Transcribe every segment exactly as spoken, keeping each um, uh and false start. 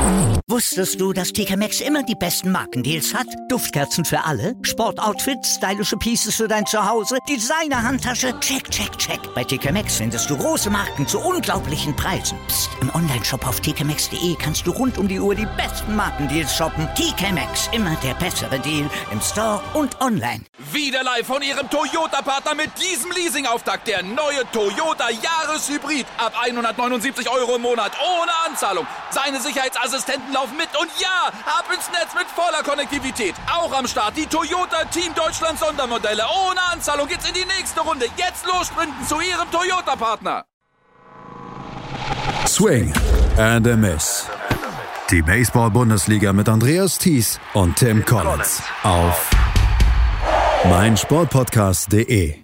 Wusstest du, dass T K Maxx immer die besten Markendeals hat? Duftkerzen für alle, Sportoutfits, stylische Pieces für dein Zuhause, Designer-Handtasche, check, check, check. Bei T K Maxx findest du große Marken zu unglaublichen Preisen. Psst. Im Onlineshop auf t k maxx punkt d e kannst du rund um die Uhr die besten Markendeals shoppen. T K Maxx, immer der bessere Deal im Store und online. Wieder live von Ihrem Toyota-Partner mit diesem Leasing-Auftakt. Der neue Toyota Jahreshybrid. Ab hundertneunundsiebzig Euro im Monat. Ohne Anzahlung. Seine Sicherheitsassistenten laufen mit. Und ja, ab ins Netz mit voller Konnektivität. Auch am Start die Toyota Team Deutschland Sondermodelle. Ohne Anzahlung geht's in die nächste Runde. Jetzt los sprinten zu Ihrem Toyota-Partner. Swing and a Miss. Die Baseball-Bundesliga mit Andreas Thies und Tim Collins auf meinsportpodcast punkt de.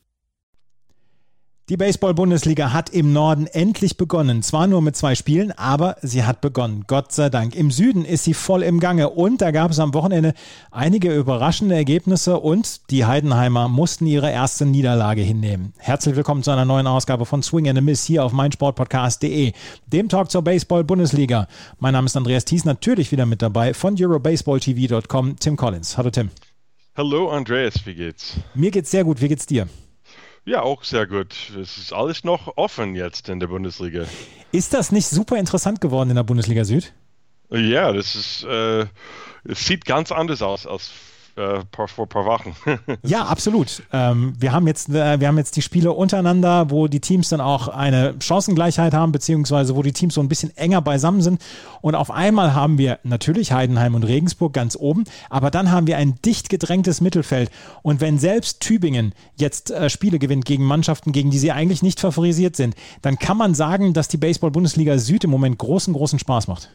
Die Baseball-Bundesliga hat im Norden endlich begonnen. Zwar nur mit zwei Spielen, aber sie hat begonnen. Gott sei Dank. Im Süden ist sie voll im Gange und da gab es am Wochenende einige überraschende Ergebnisse und die Heidenheimer mussten ihre erste Niederlage hinnehmen. Herzlich willkommen zu einer neuen Ausgabe von Swing and a Miss hier auf meinsportpodcast punkt de, dem Talk zur Baseball-Bundesliga. Mein Name ist Andreas Thies, natürlich wieder mit dabei von eurobaseball t v punkt com, Tim Collins. Hallo Tim. Hallo Andreas, wie geht's? Mir geht's sehr gut, wie geht's dir? Ja, auch sehr gut. Es ist alles noch offen jetzt in der Bundesliga. Ist das nicht super interessant geworden in der Bundesliga Süd? Ja, das ist, äh, es sieht ganz anders aus als äh, vor ein paar Wochen. Ja, absolut. Ähm, wir haben jetzt, äh, wir haben jetzt die Spiele untereinander, wo die Teams dann auch eine Chancengleichheit haben, beziehungsweise wo die Teams so ein bisschen enger beisammen sind. Und auf einmal haben wir natürlich Heidenheim und Regensburg ganz oben, aber dann haben wir ein dicht gedrängtes Mittelfeld. Und wenn selbst Tübingen jetzt äh, Spiele gewinnt gegen Mannschaften, gegen die sie eigentlich nicht favorisiert sind, dann kann man sagen, dass die Baseball-Bundesliga Süd im Moment großen, großen Spaß macht.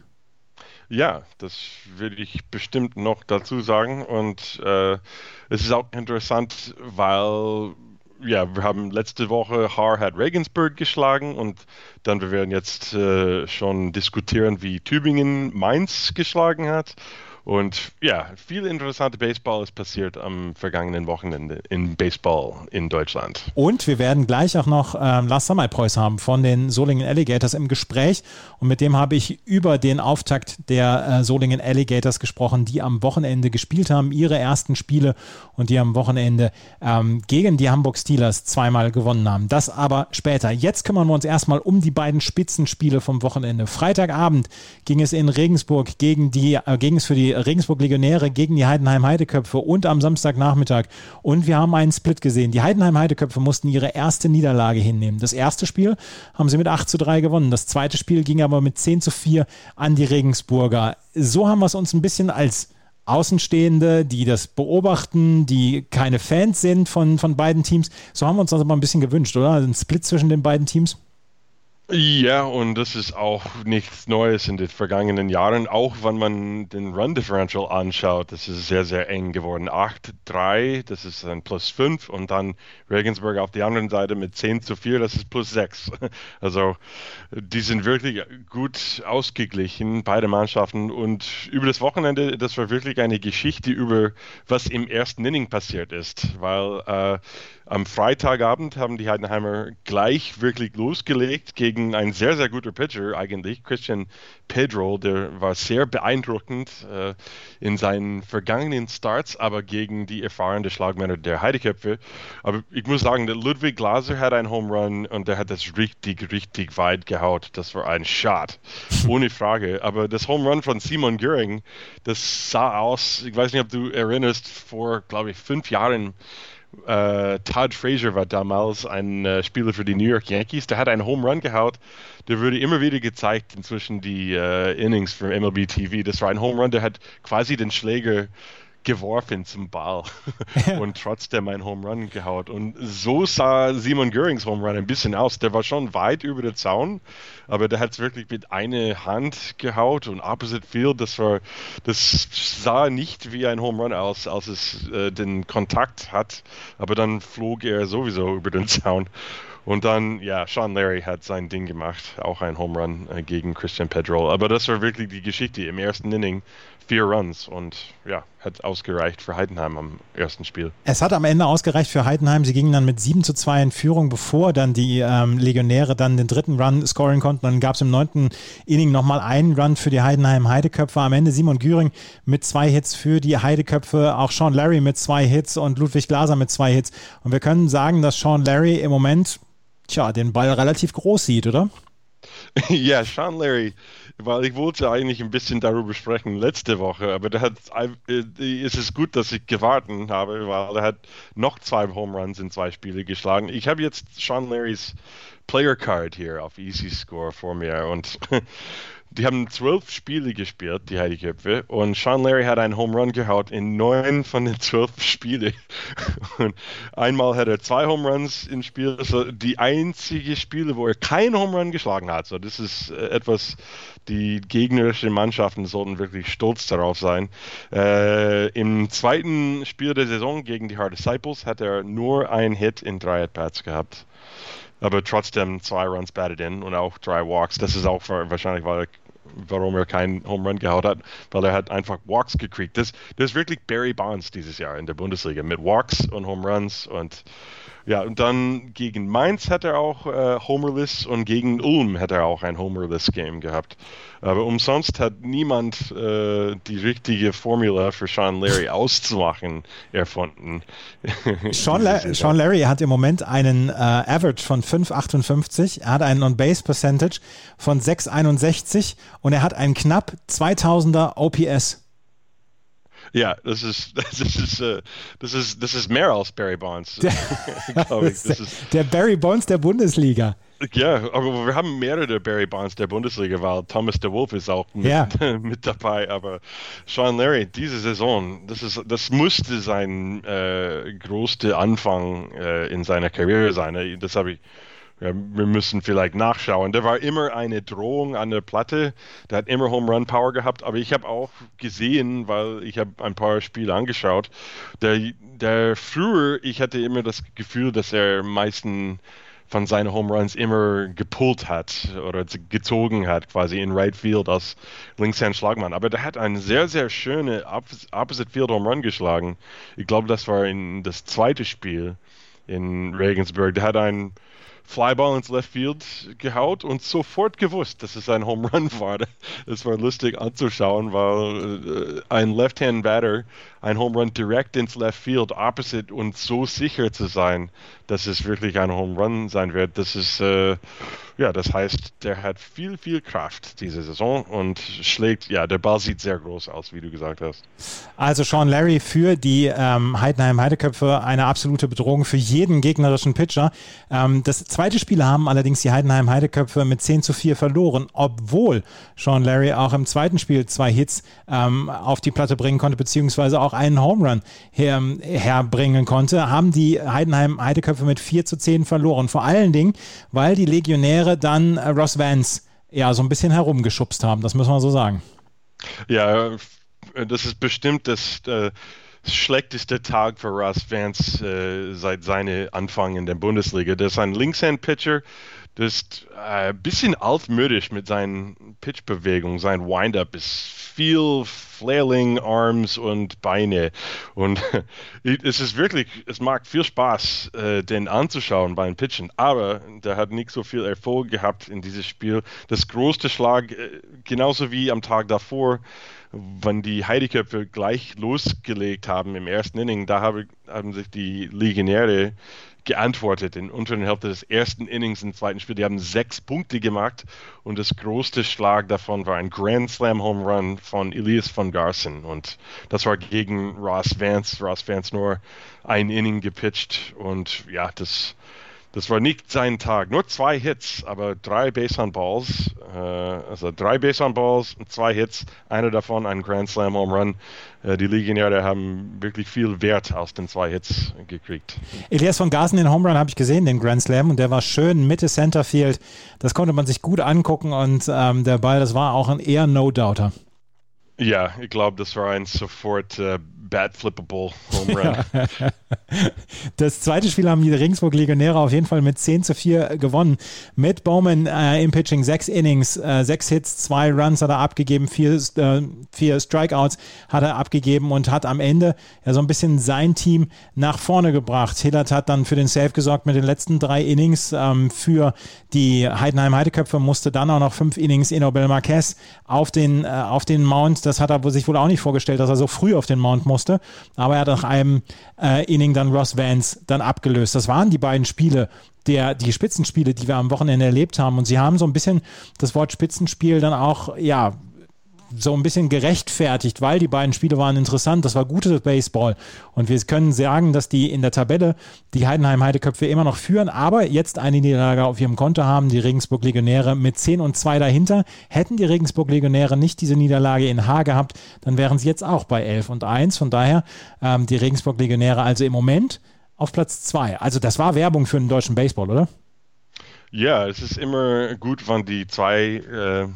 Ja, das würde ich bestimmt noch dazu sagen und äh, es ist auch interessant, weil ja, wir haben letzte Woche Haar hat Regensburg geschlagen und dann wir werden jetzt äh, schon diskutieren, wie Tübingen Mainz geschlagen hat. Und ja, viel interessante Baseball ist passiert am vergangenen Wochenende in Baseball in Deutschland. Und wir werden gleich auch noch ähm, Lars Sammerpreuß haben von den Solingen Alligators im Gespräch. Und mit dem habe ich über den Auftakt der äh, Solingen Alligators gesprochen, die am Wochenende gespielt haben, ihre ersten Spiele und die am Wochenende ähm, gegen die Hamburg Steelers zweimal gewonnen haben. Das aber später. Jetzt kümmern wir uns erstmal um die beiden Spitzenspiele vom Wochenende. Freitagabend ging es in Regensburg gegen die, äh, ging es für die Regensburg Legionäre gegen die Heidenheim Heideköpfe und am Samstagnachmittag. Und wir haben einen Split gesehen. Die Heidenheim Heideköpfe mussten ihre erste Niederlage hinnehmen. Das erste Spiel haben sie mit acht zu drei gewonnen. Das zweite Spiel ging aber mit zehn zu vier an die Regensburger. So haben wir es uns ein bisschen als Außenstehende, die das beobachten, die keine Fans sind von, von beiden Teams. So haben wir uns das aber ein bisschen gewünscht, oder? Ein Split zwischen den beiden Teams. Ja, und das ist auch nichts Neues in den vergangenen Jahren, auch wenn man den Run Differential anschaut, das ist sehr, sehr eng geworden. acht drei, das ist ein plus fünf und dann Regensburg auf der anderen Seite mit zehn zu vier, das ist plus sechs. Also die sind wirklich gut ausgeglichen, beide Mannschaften, und über das Wochenende, das war wirklich eine Geschichte über, was im ersten Inning passiert ist, weil äh, am Freitagabend haben die Heidenheimer gleich wirklich losgelegt gegen einen sehr, sehr guter Pitcher eigentlich, Christian Pedro, der war sehr beeindruckend äh, in seinen vergangenen Starts, aber gegen die erfahrenen Schlagmänner der Heideköpfe. Aber ich muss sagen, der Ludwig Glaser hat einen Home Run und der hat das richtig, richtig weit gehaut. Das war ein Shot, ohne Frage. Aber das Home Run von Simon Göring, das sah aus, ich weiß nicht, ob du erinnerst, vor, glaube ich, fünf Jahren, Uh, Todd Frazier war damals ein uh, Spieler für die New York Yankees. Der hat einen Home Run gehaut. Der wurde immer wieder gezeigt inzwischen die uh, Innings für M L B T V. Das war ein Home Run, der hat quasi den Schläger geworfen zum Ball und trotzdem ein Home Run gehaut. Und so sah Simon Görings Home Run ein bisschen aus. Der war schon weit über der Zaun, aber der hat es wirklich mit einer Hand gehaut und Opposite Field. Das war, das sah nicht wie ein Home Run aus, als es äh, den Kontakt hat, aber dann flog er sowieso über den Zaun. Und dann, ja, Sean Larry hat sein Ding gemacht, auch ein Home Run äh, gegen Christian Pedro. Aber das war wirklich die Geschichte im ersten Inning. Vier Runs und ja, hat ausgereicht für Heidenheim am ersten Spiel. Es hat am Ende ausgereicht für Heidenheim. Sie gingen dann mit sieben zu zwei in Führung, bevor dann die ähm, Legionäre dann den dritten Run scoren konnten. Dann gab es im neunten Inning nochmal einen Run für die Heidenheim Heideköpfe. Am Ende Simon Güring mit zwei Hits für die Heideköpfe, auch Sean Larry mit zwei Hits und Ludwig Glaser mit zwei Hits. Und wir können sagen, dass Sean Larry im Moment, tja, den Ball relativ groß sieht, oder? Ja, Sean Larry, weil ich wollte eigentlich ein bisschen darüber sprechen letzte Woche, aber da hat, es ist gut, dass ich gewartet habe, weil er hat noch zwei Home Runs in zwei Spiele geschlagen. Ich habe jetzt Sean Larrys Player Card hier auf Easy Score vor mir und die haben zwölf Spiele gespielt, die Heideköpfe, und Sean Larry hat einen Home Run gehaut in neun von den zwölf Spielen. Und einmal hat er zwei Home Runs im Spiel, also die einzige Spiele, wo er keinen Home Run geschlagen hat. So, das ist äh, etwas, die gegnerischen Mannschaften sollten wirklich stolz darauf sein. Äh, Im zweiten Spiel der Saison gegen die Hard Disciples hat er nur einen Hit in drei At-Bats gehabt. Aber trotzdem zwei Runs batted in und auch drei Walks. Das ist auch wahrscheinlich, weil er, warum er keinen Home Run gehaut hat, weil er hat einfach Walks gekriegt. Das, das ist wirklich Barry Bonds dieses Jahr in der Bundesliga mit Walks und Home Runs. Und ja, und dann gegen Mainz hat er auch äh, Homerless und gegen Ulm hat er auch ein Homerless-Game gehabt. Aber umsonst hat niemand äh, die richtige Formula für Sean Larry auszumachen erfunden. Sean, La- Sean Larry hat im Moment einen äh, Average von fünf Komma achtundfünfzig, er hat einen On-Base-Percentage von sechs Komma einundsechzig und er hat einen knapp zweitausender O P S. Ja, das ist das ist äh, das ist das ist mehr als Barry Bonds. Der, ich. Das ist, der Barry Bonds der Bundesliga. Ja, aber wir haben mehrere Barry Bonds der Bundesliga, weil Thomas de Wolf ist auch mit, ja. mit dabei. Aber Sean Larry, diese Saison, das ist das musste sein äh, größter Anfang äh, in seiner Karriere sein. Das habe ich. Ja, wir müssen vielleicht nachschauen. Der war immer eine Drohung an der Platte. Der hat immer Home Run Power gehabt. Aber ich habe auch gesehen, weil ich habe ein paar Spiele angeschaut, der, der früher, ich hatte immer das Gefühl, dass er meisten von seinen Home Runs immer gepullt hat oder gezogen hat, quasi in Right Field als Linkshand Schlagmann. Aber der hat eine sehr, sehr schöne Opposite Field Home Run geschlagen. Ich glaube, das war in das zweite Spiel in Regensburg. Der hat einen Flyball ins Left Field gehaut und sofort gewusst, dass es ein Home Run war. Es war lustig anzuschauen, weil äh, ein Left-Hand-Batter ein Home Run direkt ins Left Field, opposite, und so sicher zu sein, dass es wirklich ein Home Run sein wird, das ist, äh, ja, das heißt, der hat viel, viel Kraft diese Saison und schlägt, ja, der Ball sieht sehr groß aus, wie du gesagt hast. Also Sean Larry für die ähm, Heidenheim Heideköpfe eine absolute Bedrohung für jeden gegnerischen Pitcher. Ähm, das zweite Spiel haben allerdings die Heidenheim Heideköpfe mit zehn zu vier verloren, obwohl Sean Larry auch im zweiten Spiel zwei Hits ähm, auf die Platte bringen konnte, beziehungsweise auch einen Home Run her, herbringen konnte, haben die Heidenheim Heideköpfe mit vier zu zehn verloren. Vor allen Dingen, weil die Legionäre dann äh, Ross Vance ja so ein bisschen herumgeschubst haben, das müssen wir so sagen. Ja, das ist bestimmt das äh, schlechteste Tag für Ross Vance äh, seit seinem Anfang in der Bundesliga. Das ist ein Linkshand-Pitcher, das ist ein äh, bisschen altmodisch mit seinen Pitchbewegungen. Sein Windup ist viel Flailing Arms und Beine. Und es ist wirklich, es macht viel Spaß, äh, den anzuschauen beim Pitchen. Aber der hat nicht so viel Erfolg gehabt in diesem Spiel. Das größte Schlag, äh, genauso wie am Tag davor, wenn die Heideköpfe gleich losgelegt haben im ersten Inning, da habe, haben sich die Legionäre geantwortet in der unteren Hälfte des ersten Innings im zweiten Spiel. Die haben sechs Punkte gemacht und das größte Schlag davon war ein Grand Slam Home Run von Elias von Garson und das war gegen Ross Vance. Ross Vance nur ein Inning gepitcht und ja, das Das war nicht sein Tag. Nur zwei Hits, aber drei Base-on-Balls. Äh, also drei Base-on-Balls und zwei Hits. Einer davon ein Grand Slam Home Run. Äh, die Legionäre haben wirklich viel Wert aus den zwei Hits gekriegt. Elias von Garson, den Home Run habe ich gesehen, den Grand Slam. Und der war schön Mitte Centerfield. Das konnte man sich gut angucken. Und ähm, der Ball, das war auch ein eher No-Doubter. Ja, ich glaube, das war ein sofort äh, bat-flippable Home Run. Das zweite Spiel haben die Regensburg Legionäre auf jeden Fall mit zehn zu vier gewonnen. Matt Bowman äh, im Pitching, sechs Innings, äh, sechs Hits, zwei Runs hat er abgegeben, vier, äh, vier Strikeouts hat er abgegeben und hat am Ende ja so ein bisschen sein Team nach vorne gebracht. Hillert hat dann für den Save gesorgt mit den letzten drei Innings. Ähm, für die Heidenheim-Heideköpfe musste dann auch noch fünf Innings Enobel Marquez auf den, äh, auf den Mount. Das hat er sich wohl auch nicht vorgestellt, dass er so früh auf den Mount musste. Aber er hat nach einem äh, Inning dann Ross Vance dann abgelöst. Das waren die beiden Spiele, der, die Spitzenspiele, die wir am Wochenende erlebt haben. Und sie haben so ein bisschen das Wort Spitzenspiel dann auch, ja, so ein bisschen gerechtfertigt, weil die beiden Spiele waren interessant. Das war gutes Baseball. Und wir können sagen, dass die in der Tabelle die Heidenheim-Heideköpfe immer noch führen, aber jetzt eine Niederlage auf ihrem Konto haben, die Regensburg Legionäre mit zehn und zwei dahinter. Hätten die Regensburg Legionäre nicht diese Niederlage in Haar gehabt, dann wären sie jetzt auch bei elf und eins. Von daher ähm, die Regensburg Legionäre also im Moment auf Platz zwei. Also das war Werbung für den deutschen Baseball, oder? Ja, es ist immer gut, wenn die zwei äh,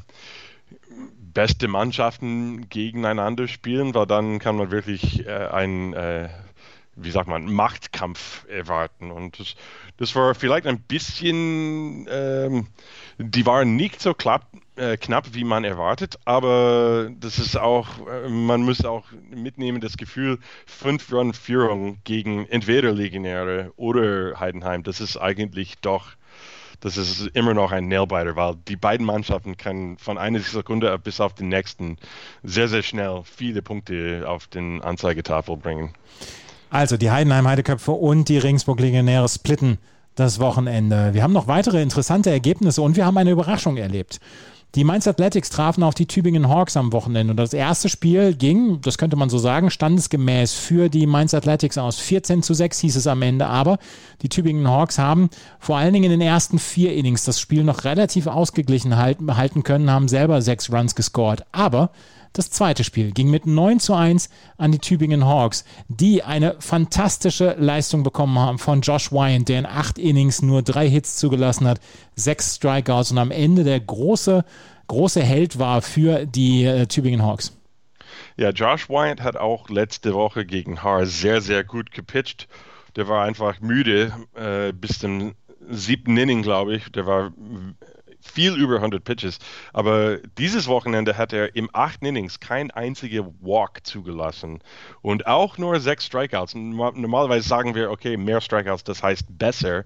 beste Mannschaften gegeneinander spielen, weil dann kann man wirklich äh, einen, äh, wie sagt man, Machtkampf erwarten. Und das, das war vielleicht ein bisschen, ähm, die waren nicht so klapp, äh, knapp, wie man erwartet, aber das ist auch, äh, man muss auch mitnehmen, das Gefühl, fünf Run Führung gegen entweder Legionäre oder Heidenheim, das ist eigentlich doch das ist immer noch ein Nailbiter, weil die beiden Mannschaften können von einer Sekunde bis auf den nächsten sehr, sehr schnell viele Punkte auf den Anzeigetafel bringen. Also die Heidenheim-Heideköpfe und die Regensburg Legionäre splitten das Wochenende. Wir haben noch weitere interessante Ergebnisse und wir haben eine Überraschung erlebt. Die Mainz Athletics trafen auf die Tübingen Hawks am Wochenende und das erste Spiel ging, das könnte man so sagen, standesgemäß für die Mainz Athletics aus. vierzehn zu sechs hieß es am Ende, aber die Tübingen Hawks haben vor allen Dingen in den ersten vier Innings das Spiel noch relativ ausgeglichen halten, halten können, haben selber sechs Runs gescored, aber das zweite Spiel ging mit neun zu eins an die Tübingen Hawks, die eine fantastische Leistung bekommen haben von Josh Wyant, der in acht Innings nur drei Hits zugelassen hat, sechs Strikeouts und am Ende der große, große Held war für die äh, Tübingen Hawks. Ja, Josh Wyant hat auch letzte Woche gegen Haar sehr, sehr gut gepitcht. Der war einfach müde äh, bis zum siebten Inning, glaube ich. Der war viel über hundert Pitches, aber dieses Wochenende hat er im achten Innings kein einziger Walk zugelassen und auch nur sechs Strikeouts. Normalerweise sagen wir, okay, mehr Strikeouts, das heißt besser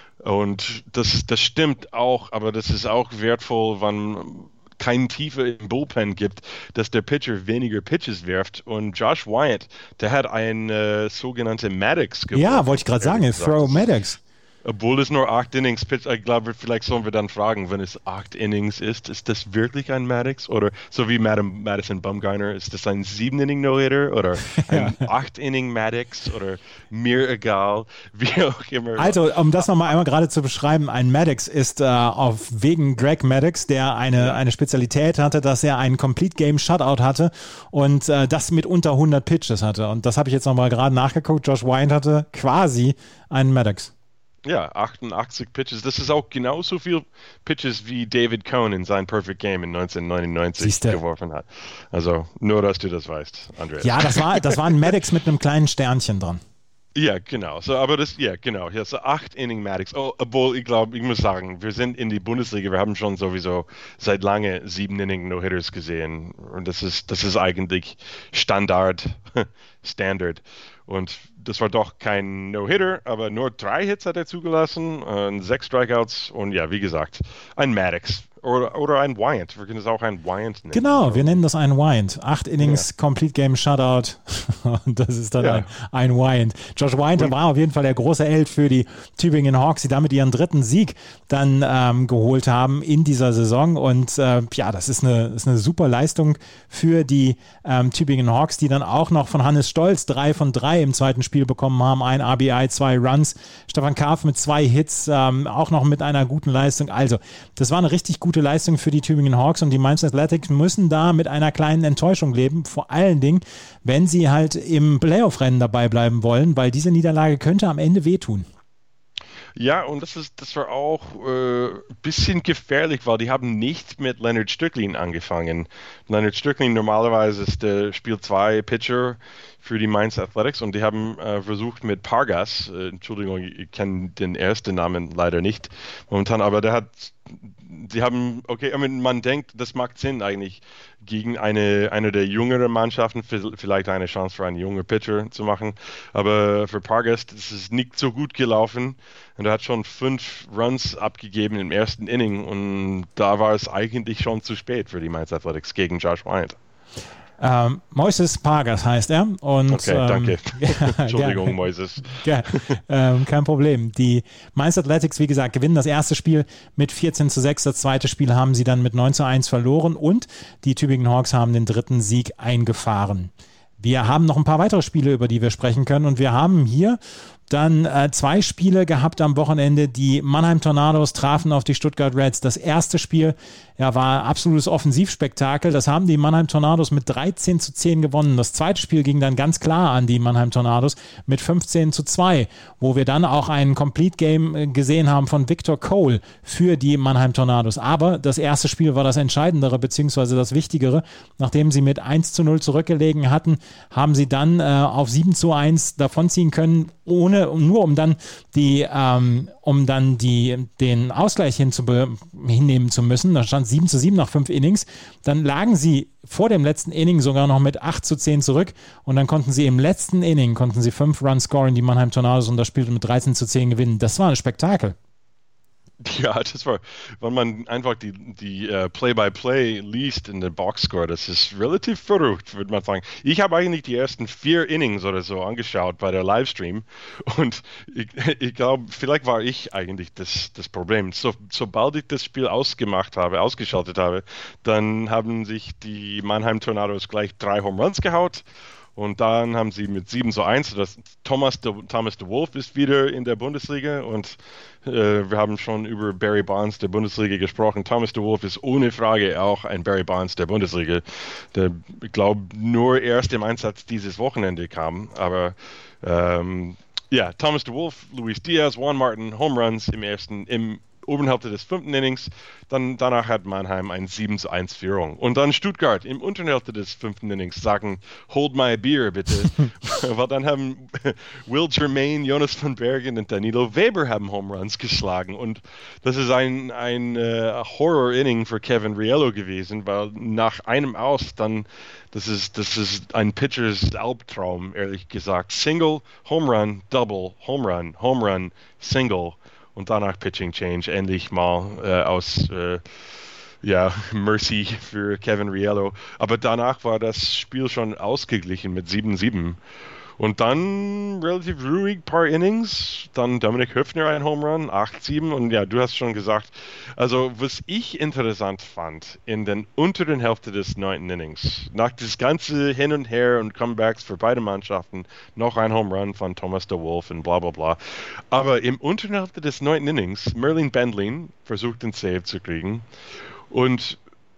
und das, das stimmt auch, aber das ist auch wertvoll, wenn keine Tiefe im Bullpen gibt, dass der Pitcher weniger Pitches wirft und Josh Wyant, der hat ein äh, sogenannte Maddox geworfen. Ja, wollte ich gerade sagen, Throw Maddox. Obwohl es nur acht Innings pitcht, ich glaube, vielleicht sollen wir dann fragen, wenn es acht Innings ist, ist das wirklich ein Maddox? Oder so wie Madam, Madison Bumgarner, ist das ein sieben-Inning-No-Hitter oder ein acht-Inning-Maddox oder mir egal, wie auch immer. Also, um das nochmal einmal gerade zu beschreiben, ein Maddox ist äh, auf wegen Greg Maddox, der eine, ja. eine Spezialität hatte, dass er einen Complete-Game-Shutout hatte und äh, das mit unter hundert Pitches hatte. Und das habe ich jetzt nochmal gerade nachgeguckt. Josh Wyant hatte quasi einen Maddox. Ja, achtundachtzig Pitches. Das ist auch genauso viel Pitches wie David Cohn in sein Perfect Game in neunzehnhundertneunundneunzig Siehste. geworfen hat. Also nur, dass du das weißt, Andreas. Ja, das war, das war ein Maddox mit einem kleinen Sternchen dran. Ja, genau. So, aber das, ja, genau. Ja, so acht Inning Maddox. Oh, obwohl, ich glaube, ich muss sagen, wir sind in die Bundesliga, wir haben schon sowieso seit lange sieben Inning No-Hitters gesehen. Und das ist, das ist eigentlich Standard, Standard. Und das war doch kein No-Hitter, aber nur drei Hits hat er zugelassen, äh, sechs Strikeouts und ja, wie gesagt, ein Maddox. Oder, oder ein Wyant. Wir können es auch ein Wyant nennen. Genau, wir nennen das ein Wyant. Acht Innings, ja. Complete Game Shutout. Und das ist dann ja. ein, ein Wyant. Josh Wyant war auf jeden Fall der große Held für die Tübingen Hawks, die damit ihren dritten Sieg dann ähm, geholt haben in dieser Saison. Und äh, ja, das ist eine, ist eine super Leistung für die ähm, Tübingen Hawks, die dann auch noch von Hannes Stolz drei von drei im zweiten Spiel bekommen haben. Ein R B I, zwei Runs. Stefan Karpf mit zwei Hits, ähm, auch noch mit einer guten Leistung. Also, das war eine richtig gute gute Leistung für die Tübingen Hawks und die Mainz Athletics müssen da mit einer kleinen Enttäuschung leben, vor allen Dingen, wenn sie halt im Playoff-Rennen dabei bleiben wollen, weil diese Niederlage könnte am Ende wehtun. Ja, und das ist, das war auch ein äh, bisschen gefährlich, weil die haben nicht mit Leonard Strickling angefangen. Leonard Strickling normalerweise ist der Spiel zwei Pitcher für die Mainz Athletics und die haben äh, versucht mit Pargas, äh, Entschuldigung, ich kenne den ersten Namen leider nicht momentan, aber der hat, die haben, okay, man denkt, das macht Sinn eigentlich, gegen eine, eine der jüngeren Mannschaften vielleicht eine Chance für einen jungen Pitcher zu machen, aber für Pargas ist es nicht so gut gelaufen und er hat schon fünf Runs abgegeben im ersten Inning und da war es eigentlich schon zu spät für die Mainz Athletics gegen Josh Wyant. Ähm, Moises Pargas heißt er. Und, okay, ähm, danke. Ja, Entschuldigung, ja, Moises. Ja, ähm, kein Problem. Die Mainz Athletics, wie gesagt, gewinnen das erste Spiel mit vierzehn zu sechs. Das zweite Spiel haben sie dann mit neun zu eins verloren und die Tübingen Hawks haben den dritten Sieg eingefahren. Wir haben noch ein paar weitere Spiele, über die wir sprechen können und wir haben hier dann äh, zwei Spiele gehabt am Wochenende. Die Mannheim Tornados trafen auf die Stuttgart Reds. Das erste Spiel ja, war absolutes Offensivspektakel. Das haben die Mannheim Tornados mit dreizehn zu zehn gewonnen. Das zweite Spiel ging dann ganz klar an die Mannheim Tornados mit fünfzehn zu zwei, wo wir dann auch ein Complete Game gesehen haben von Victor Cole für die Mannheim Tornados. Aber das erste Spiel war das Entscheidendere beziehungsweise das Wichtigere. Nachdem sie mit eins zu null zurückgelegen hatten, haben sie dann äh, auf sieben zu eins davonziehen können, ohne nur um dann die ähm, um dann die den Ausgleich hinzube- hinnehmen zu müssen. Da stand sieben zu sieben nach fünf Innings. Dann lagen sie vor dem letzten Inning sogar noch mit acht zu zehn zurück und dann konnten sie im letzten Inning konnten sie fünf Runs scoren, die Mannheim Tornados, und das Spiel mit dreizehn zu zehn gewinnen. Das war ein Spektakel. Ja, das war, wenn man einfach die, die uh, Play-by-Play liest in der Boxscore, das ist relativ verrückt, würde man sagen. Ich habe eigentlich die ersten vier Innings oder so angeschaut bei der Livestream und ich, ich glaube, vielleicht war ich eigentlich das, das Problem. So, sobald ich das Spiel ausgemacht habe, ausgeschaltet habe, dann haben sich die Mannheim Tornados gleich drei Home Runs gehaut. Und dann haben sie mit sieben zu eins, das Thomas de, Thomas de Wolf ist wieder in der Bundesliga und äh, wir haben schon über Barry Bonds der Bundesliga gesprochen. Thomas de Wolf ist ohne Frage auch ein Barry Bonds der Bundesliga, der, ich glaube, nur erst im Einsatz dieses Wochenende kam. Aber ähm, ja, Thomas de Wolf, Luis Diaz, Juan Martin, Home Runs im ersten, im oberen Hälfte des fünften Innings, dann danach hat Mannheim ein sieben zu eins Führung. Und dann Stuttgart im unteren Hälfte des fünften Innings sagen, hold my beer bitte. Weil dann haben Will Germain, Jonas van Bergen und Danilo Weber haben Home Runs geschlagen. Und das ist ein, ein uh, Horror-Inning für Kevin Riello gewesen, weil nach einem Aus dann, das ist, das ist ein Pitchers Albtraum, ehrlich gesagt. Single, Home Run, Double, Home Run, Home Run, Single. Und danach Pitching Change, endlich mal äh, aus äh, ja, Mercy für Kevin Riello. Aber danach war das Spiel schon ausgeglichen mit sieben sieben. Und dann relativ ruhig, paar Innings. Dann Dominik Höfner ein Home Run, acht sieben. Und ja, du hast schon gesagt, also was ich interessant fand in den unteren Hälfte des neunten Innings, nach das ganze Hin und Her und Comebacks für beide Mannschaften, noch ein Home Run von Thomas de Wolf und bla bla bla. Aber im unteren Hälfte des neunten Innings, Merlin Bendlin versucht den Save zu kriegen. Und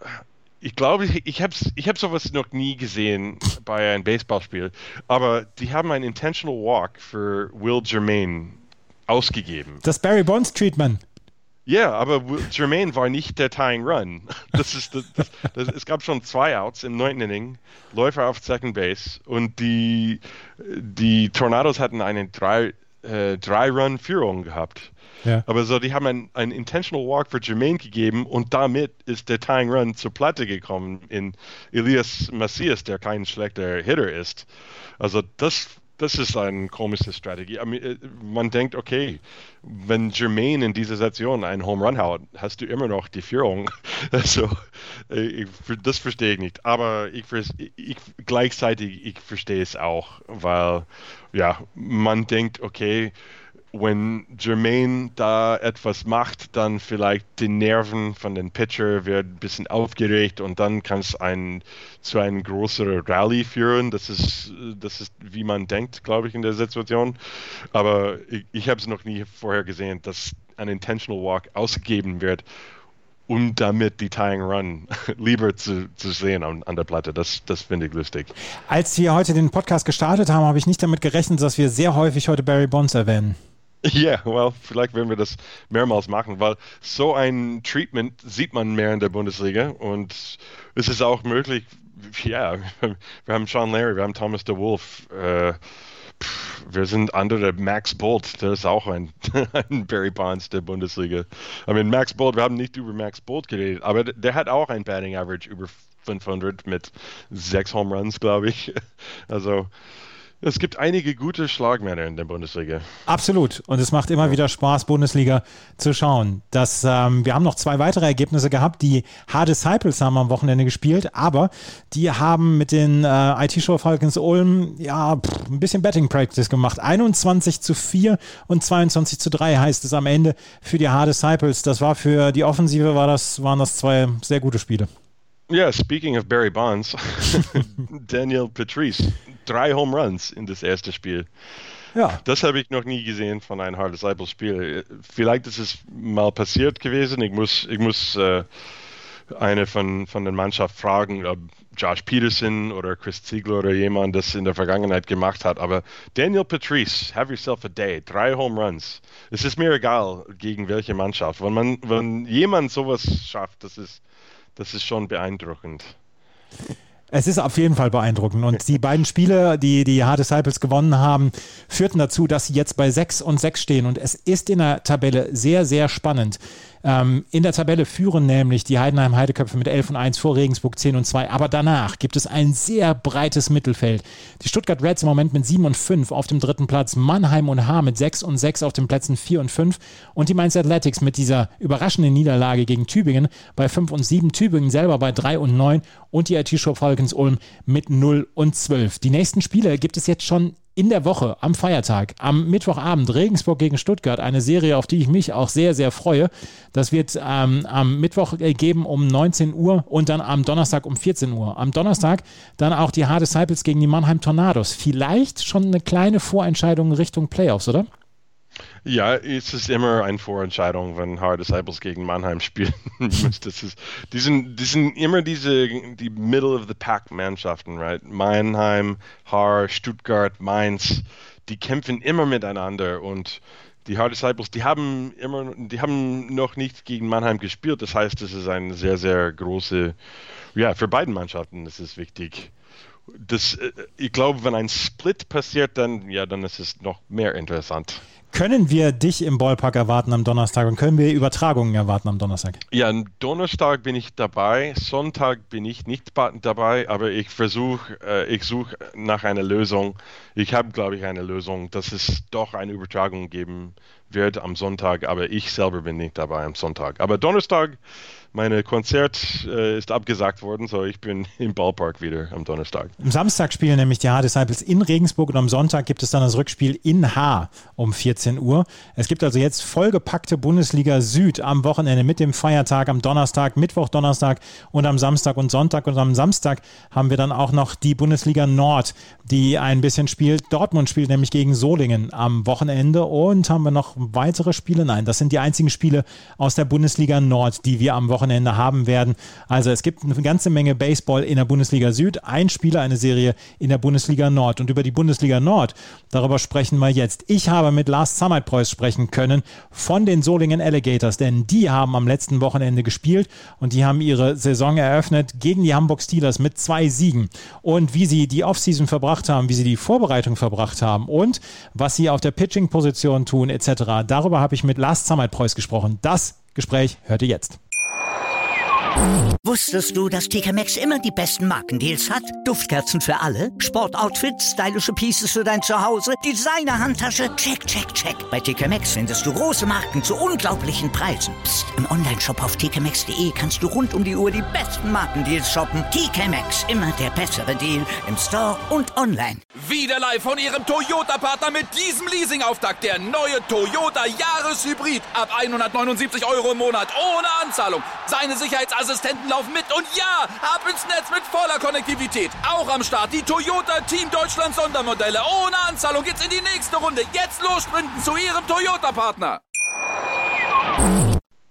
ich glaube, ich, ich habe ich hab sowas noch nie gesehen bei einem Baseballspiel, aber die haben einen Intentional Walk für Will Germain ausgegeben. Das Barry Bonds Treatment. Ja, yeah, aber Will Germain war nicht der Tying Run. Das ist, das, das, das, es gab schon zwei Outs im neunten Inning, Läufer auf Second Base und die, die Tornados hatten eine drei, äh, drei Run Führung gehabt. Ja. Aber so, die haben einen, einen Intentional Walk für Germain gegeben und damit ist der Tying Run zur Platte gekommen in Elias Macias, der kein schlechter Hitter ist. Also das, das ist eine komische Strategie. I mean, man denkt, okay, wenn Germain in dieser Situation einen Home Run haut, hast du immer noch die Führung. Also, ich, das verstehe ich nicht. Aber ich, ich, gleichzeitig, ich verstehe es auch, weil ja, man denkt, okay, wenn Germain da etwas macht, dann vielleicht die Nerven von den Pitcher wird ein bisschen aufgeregt und dann kann es ein, zu einem größeren Rally führen. Das ist, das ist, wie man denkt, glaube ich, in der Situation. Aber ich, ich habe es noch nie vorher gesehen, dass ein Intentional Walk ausgegeben wird, um damit die Tying Run lieber zu, zu sehen an, an der Platte. Das, das finde ich lustig. Als wir heute den Podcast gestartet haben, habe ich nicht damit gerechnet, dass wir sehr häufig heute Barry Bonds erwähnen. Ja, yeah, well, vielleicht werden wir das mehrmals machen, weil so ein Treatment sieht man mehr in der Bundesliga und es ist auch möglich, ja, wir haben Sean Larry, wir haben Thomas de Wolf, äh, wir sind andere, Max Bolt, der ist auch ein, ein Barry Bonds der Bundesliga. I mean, Max Bolt, wir haben nicht über Max Bolt geredet, aber der hat auch ein Batting Average über fünfhundert mit sechs Home Runs, glaube ich. Also es gibt einige gute Schlagmänner in der Bundesliga. Absolut. Und es macht immer wieder Spaß, Bundesliga zu schauen. Das, ähm, wir haben noch zwei weitere Ergebnisse gehabt. Die Hard Disciples haben am Wochenende gespielt, aber die haben mit den äh, I T-Show Falcons Ulm ja pff, ein bisschen Betting Practice gemacht. einundzwanzig zu vier und zweiundzwanzig zu drei heißt es am Ende für die Hard Disciples. Das war für die Offensive, war das, waren das zwei sehr gute Spiele. Ja, yeah, speaking of Barry Bonds, Daniel Patrice, drei Home Runs in das erste Spiel. Ja. Das habe ich noch nie gesehen von einem Hard Disciples Spiel. Vielleicht ist es mal passiert gewesen. Ich muss, ich muss äh, eine von, von der Mannschaft fragen, ob Josh Peterson oder Chris Ziegler oder jemand das in der Vergangenheit gemacht hat. Aber Daniel Patrice, have yourself a day, drei Home Runs. Es ist mir egal, gegen welche Mannschaft. Wenn man, wenn jemand sowas schafft, das ist Das ist schon beeindruckend. Es ist auf jeden Fall beeindruckend. Und die beiden Spiele, die die Hard Disciples gewonnen haben, führten dazu, dass sie jetzt bei sechs und sechs stehen. Und es ist in der Tabelle sehr, sehr spannend. Ähm, in der Tabelle führen nämlich die Heidenheim Heideköpfe mit elf und eins vor Regensburg zehn und zwei. Aber danach gibt es ein sehr breites Mittelfeld. Die Stuttgart Reds im Moment mit sieben und fünf auf dem dritten Platz. Mannheim und Haar mit sechs und sechs auf den Plätzen vier und fünf. Und die Mainz Athletics mit dieser überraschenden Niederlage gegen Tübingen bei fünf und sieben. Tübingen selber bei drei und neun. Und die I T-Show Falcons Ulm mit null und zwölf. Die nächsten Spiele gibt es jetzt schon in der Woche, am Feiertag, am Mittwochabend, Regensburg gegen Stuttgart, eine Serie, auf die ich mich auch sehr, sehr freue. Das wird ähm, am Mittwoch geben um neunzehn Uhr und dann am Donnerstag um vierzehn Uhr. Am Donnerstag dann auch die Hard Disciples gegen die Mannheim Tornados. Vielleicht schon eine kleine Vorentscheidung Richtung Playoffs, oder? Ja, es ist immer eine Vorentscheidung, wenn Hard Disciples gegen Mannheim spielen. das ist, die, sind, die sind immer diese die Middle-of-the-Pack-Mannschaften, right? Mannheim, Haar, Stuttgart, Mainz, die kämpfen immer miteinander und die Hard Disciples, die haben immer, die haben noch nicht gegen Mannheim gespielt. Das heißt, es ist eine sehr, sehr große, ja, für beide Mannschaften ist es wichtig. Das, ich glaube, wenn ein Split passiert, dann, ja, dann ist es noch mehr interessant. Können wir dich im Ballpark erwarten am Donnerstag und können wir Übertragungen erwarten am Donnerstag? Ja, am Donnerstag bin ich dabei, Sonntag bin ich nicht dabei, aber ich versuche, äh, ich suche nach einer Lösung. Ich habe, glaube ich, eine Lösung, dass es doch eine Übertragung geben wird am Sonntag, aber ich selber bin nicht dabei am Sonntag. Aber Donnerstag, mein Konzert äh, ist abgesagt worden, so ich bin im Ballpark wieder am Donnerstag. Am Samstag spielen nämlich die Hard Disciples in Regensburg und am Sonntag gibt es dann das Rückspiel in Haar um vierzehn Uhr. Es gibt also jetzt vollgepackte Bundesliga Süd am Wochenende mit dem Feiertag am Donnerstag, Mittwoch, Donnerstag und am Samstag und Sonntag. Und am Samstag haben wir dann auch noch die Bundesliga Nord, die ein bisschen spielt. Dortmund spielt nämlich gegen Solingen am Wochenende und haben wir noch weitere Spiele? Nein, das sind die einzigen Spiele aus der Bundesliga Nord, die wir am Wochenende haben werden. Also es gibt eine ganze Menge Baseball in der Bundesliga Süd, ein Spieler, eine Serie in der Bundesliga Nord. Und über die Bundesliga Nord, darüber sprechen wir jetzt. Ich habe mit Lars Sammertpreuß sprechen können von den Solingen Alligators, denn die haben am letzten Wochenende gespielt und die haben ihre Saison eröffnet gegen die Hamburg Steelers mit zwei Siegen. Und wie sie die Offseason verbracht haben, wie sie die Vorbereitung verbracht haben und was sie auf der Pitching-Position tun et cetera. Darüber habe ich mit Lars Sammertpreuß gesprochen. Das Gespräch hört ihr jetzt. Wusstest du, dass T K Maxx immer die besten Markendeals hat? Duftkerzen für alle, Sportoutfits, stylische Pieces für dein Zuhause, Designer-Handtasche, check, check, check. Bei T K Maxx findest du große Marken zu unglaublichen Preisen. Psst. Im Onlineshop auf t k maxx punkt d e kannst du rund um die Uhr die besten Markendeals shoppen. T K Maxx, immer der bessere Deal im Store und online. Wieder live von ihrem Toyota-Partner mit diesem Leasing-Auftakt. Der neue Toyota Jahreshybrid. Ab hundertneunundsiebzig Euro im Monat ohne Anzahlung. Seine Sicherheitsassistenten laufen mit und ja, ab ins Netz mit voller Konnektivität. Auch am Start die Toyota Team Deutschland Sondermodelle. Ohne Anzahlung geht's in die nächste Runde. Jetzt los sprinten zu Ihrem Toyota-Partner.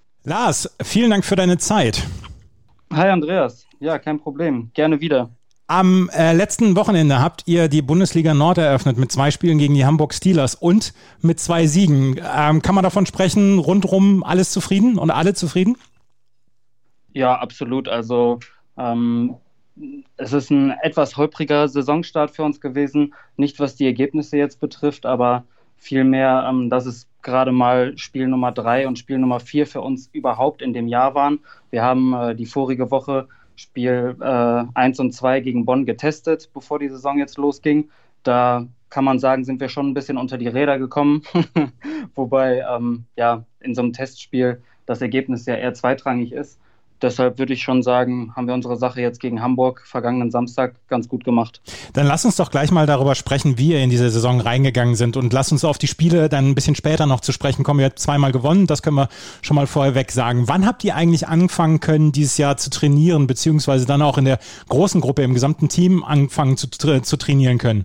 Lars, vielen Dank für deine Zeit. Hi Andreas. Ja, kein Problem. Gerne wieder. Am äh, letzten Wochenende habt ihr die Bundesliga Nord eröffnet mit zwei Spielen gegen die Hamburg Steelers und mit zwei Siegen. Ähm, kann man davon sprechen, rundrum alles zufrieden und alle zufrieden? Ja, absolut. Also ähm, es ist ein etwas holpriger Saisonstart für uns gewesen. Nicht, was die Ergebnisse jetzt betrifft, aber vielmehr, ähm, dass es gerade mal Spiel Nummer drei und Spiel Nummer vier für uns überhaupt in dem Jahr waren. Wir haben äh, die vorige Woche Spiel äh, eins und zwei gegen Bonn getestet, bevor die Saison jetzt losging. Da kann man sagen, sind wir schon ein bisschen unter die Räder gekommen. Wobei ähm, ja in so einem Testspiel das Ergebnis ja eher zweitrangig ist. Deshalb würde ich schon sagen, haben wir unsere Sache jetzt gegen Hamburg vergangenen Samstag ganz gut gemacht. Dann lass uns doch gleich mal darüber sprechen, wie ihr in diese Saison reingegangen sind, und lass uns auf die Spiele dann ein bisschen später noch zu sprechen kommen. Ihr habt zweimal gewonnen, das können wir schon mal vorweg sagen. Wann habt ihr eigentlich angefangen können, dieses Jahr zu trainieren, beziehungsweise dann auch in der großen Gruppe, im gesamten Team anfangen zu, tra- zu trainieren können?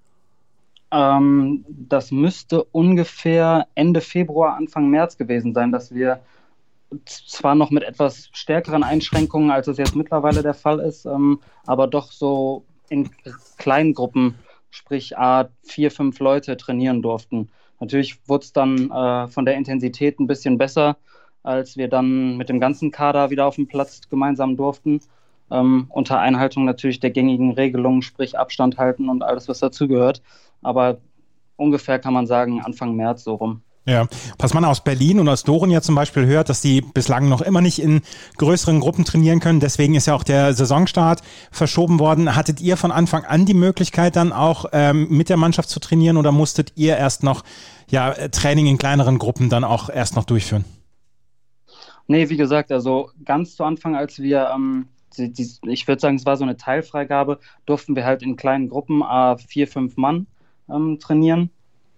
Ähm, das müsste ungefähr Ende Februar, Anfang März gewesen sein, dass wir zwar noch mit etwas stärkeren Einschränkungen, als es jetzt mittlerweile der Fall ist, ähm, aber doch so in kleinen Gruppen, sprich A, vier, fünf Leute trainieren durften. Natürlich wurde es dann äh, von der Intensität ein bisschen besser, als wir dann mit dem ganzen Kader wieder auf dem Platz gemeinsam durften. Ähm, unter Einhaltung natürlich der gängigen Regelungen, sprich Abstand halten und alles, was dazugehört. Aber ungefähr kann man sagen, Anfang März so rum. Ja, was man aus Berlin und aus Doren ja zum Beispiel hört, dass die bislang noch immer nicht in größeren Gruppen trainieren können. Deswegen ist ja auch der Saisonstart verschoben worden. Hattet ihr von Anfang an die Möglichkeit dann auch ähm, mit der Mannschaft zu trainieren, oder musstet ihr erst noch ja Training in kleineren Gruppen dann auch erst noch durchführen? Nee, wie gesagt, also ganz zu Anfang, als wir, ähm, die, die, ich würde sagen, es war so eine Teilfreigabe, durften wir halt in kleinen Gruppen, äh, vier, fünf Mann ähm, trainieren.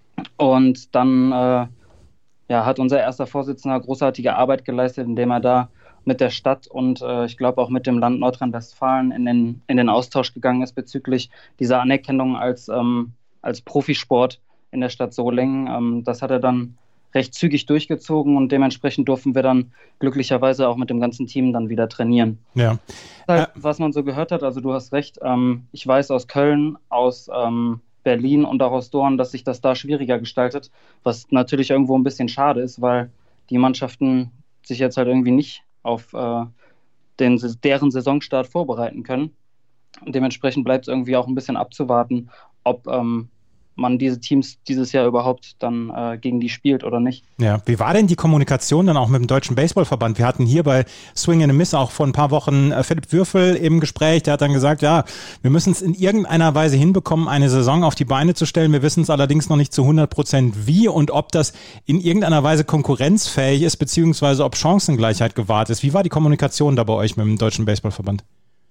Und dann äh, ja, hat unser erster Vorsitzender großartige Arbeit geleistet, indem er da mit der Stadt und äh, ich glaube auch mit dem Land Nordrhein-Westfalen in den, in den Austausch gegangen ist bezüglich dieser Anerkennung als, ähm, als Profisport in der Stadt Solingen. Ähm, das hat er dann recht zügig durchgezogen und dementsprechend durften wir dann glücklicherweise auch mit dem ganzen Team dann wieder trainieren. Ja. Äh, Was man so gehört hat, also du hast recht, ähm, ich weiß aus Köln, aus ähm, Berlin und auch aus Dorn, dass sich das da schwieriger gestaltet, was natürlich irgendwo ein bisschen schade ist, weil die Mannschaften sich jetzt halt irgendwie nicht auf äh, den, deren Saisonstart vorbereiten können. Und dementsprechend bleibt es irgendwie auch ein bisschen abzuwarten, ob ähm, man diese Teams dieses Jahr überhaupt dann äh, gegen die spielt oder nicht. Ja, wie war denn die Kommunikation dann auch mit dem Deutschen Baseballverband? Wir hatten hier bei Swing and a Miss auch vor ein paar Wochen äh, Philipp Würfel im Gespräch, der hat dann gesagt, ja, wir müssen es in irgendeiner Weise hinbekommen, eine Saison auf die Beine zu stellen. Wir wissen es allerdings noch nicht zu hundert Prozent wie und ob das in irgendeiner Weise konkurrenzfähig ist, beziehungsweise ob Chancengleichheit gewahrt ist. Wie war die Kommunikation da bei euch mit dem Deutschen Baseballverband?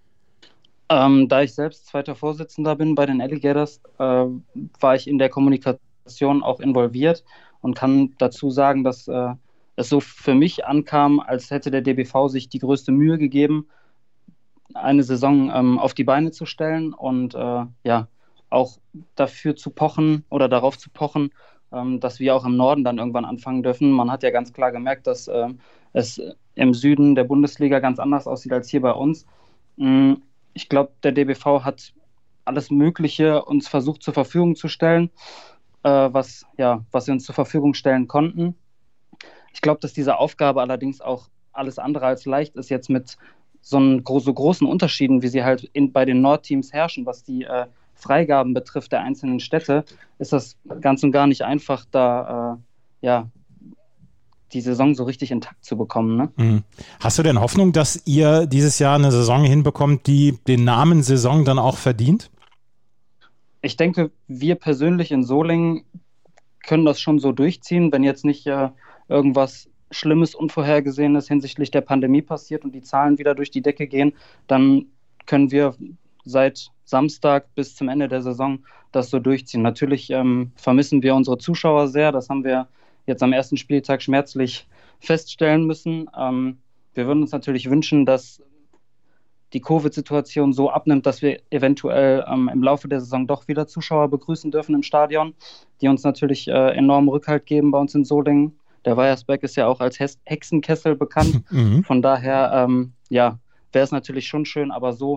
Ähm, da ich selbst zweiter Vorsitzender bin bei den Alligators, äh, war ich in der Kommunikation auch involviert und kann dazu sagen, dass äh, es so für mich ankam, als hätte der D B V sich die größte Mühe gegeben, eine Saison ähm, auf die Beine zu stellen und äh, ja auch dafür zu pochen oder darauf zu pochen, ähm, dass wir auch im Norden dann irgendwann anfangen dürfen. Man hat ja ganz klar gemerkt, dass äh, es im Süden der Bundesliga ganz anders aussieht als hier bei uns. Mm, Ich glaube, der D B V hat alles Mögliche uns versucht zur Verfügung zu stellen, äh, was, ja, was sie uns zur Verfügung stellen konnten. Ich glaube, dass diese Aufgabe allerdings auch alles andere als leicht ist, jetzt mit so, einen, so großen Unterschieden, wie sie halt in, bei den Nordteams herrschen, was die äh, Freigaben betrifft der einzelnen Städte, ist das ganz und gar nicht einfach, da äh, ja, die Saison so richtig intakt zu bekommen. Ne? Mhm. Hast du denn Hoffnung, dass ihr dieses Jahr eine Saison hinbekommt, die den Namen Saison dann auch verdient? Ich denke, wir persönlich in Solingen können das schon so durchziehen, wenn jetzt nicht äh, irgendwas Schlimmes, Unvorhergesehenes hinsichtlich der Pandemie passiert und die Zahlen wieder durch die Decke gehen, dann können wir seit Samstag bis zum Ende der Saison das so durchziehen. Natürlich ähm, vermissen wir unsere Zuschauer sehr, das haben wir jetzt am ersten Spieltag schmerzlich feststellen müssen. Ähm, wir würden uns natürlich wünschen, dass die Covid-Situation so abnimmt, dass wir eventuell ähm, im Laufe der Saison doch wieder Zuschauer begrüßen dürfen im Stadion, die uns natürlich äh, enormen Rückhalt geben bei uns in Solingen. Der Weiersberg ist ja auch als Hes- Hexenkessel bekannt. Mhm. Von daher, ähm, ja, wäre es natürlich schon schön, aber so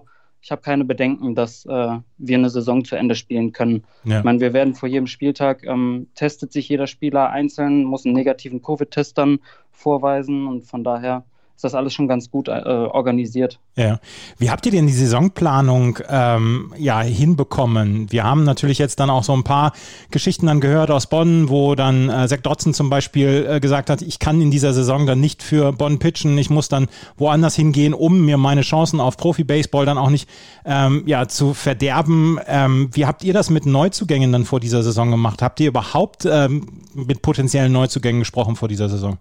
ich habe keine Bedenken, dass äh, wir eine Saison zu Ende spielen können. Ja. Ich meine, wir werden vor jedem Spieltag, ähm, testet sich jeder Spieler einzeln, muss einen negativen Covid-Test dann vorweisen und von daher ist das alles schon ganz gut äh, organisiert. Ja. Wie habt ihr denn die Saisonplanung ähm, ja, hinbekommen? Wir haben natürlich jetzt dann auch so ein paar Geschichten dann gehört aus Bonn, wo dann äh, Zach Dodson zum Beispiel äh, gesagt hat, ich kann in dieser Saison dann nicht für Bonn pitchen, ich muss dann woanders hingehen, um mir meine Chancen auf Profi-Baseball dann auch nicht ähm, ja, zu verderben. Ähm, wie habt ihr das mit Neuzugängen dann vor dieser Saison gemacht? Habt ihr überhaupt ähm, mit potenziellen Neuzugängen gesprochen vor dieser Saison?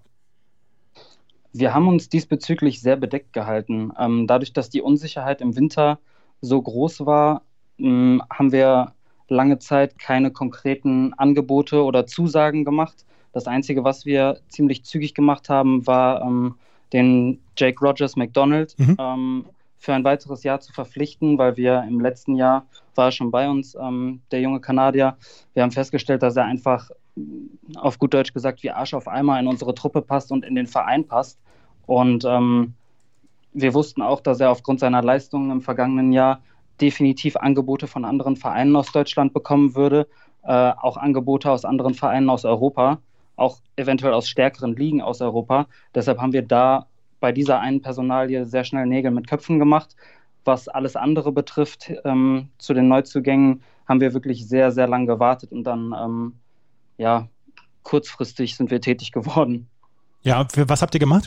Wir haben uns diesbezüglich sehr bedeckt gehalten. Ähm, dadurch, dass die Unsicherheit im Winter so groß war, ähm, haben wir lange Zeit keine konkreten Angebote oder Zusagen gemacht. Das Einzige, was wir ziemlich zügig gemacht haben, war ähm, den Jake Rogers McDonald mhm. ähm, für ein weiteres Jahr zu verpflichten, weil wir im letzten Jahr, war er schon bei uns, ähm, der junge Kanadier, wir haben festgestellt, dass er einfach auf gut Deutsch gesagt wie Arsch auf Eimer in unsere Truppe passt und in den Verein passt. Und ähm, wir wussten auch, dass er aufgrund seiner Leistungen im vergangenen Jahr definitiv Angebote von anderen Vereinen aus Deutschland bekommen würde, äh, auch Angebote aus anderen Vereinen aus Europa, auch eventuell aus stärkeren Ligen aus Europa. Deshalb haben wir da bei dieser einen Personalie sehr schnell Nägel mit Köpfen gemacht. Was alles andere betrifft, ähm, zu den Neuzugängen, haben wir wirklich sehr, sehr lange gewartet und dann ähm, ja, kurzfristig sind wir tätig geworden. Ja, für was habt ihr gemacht?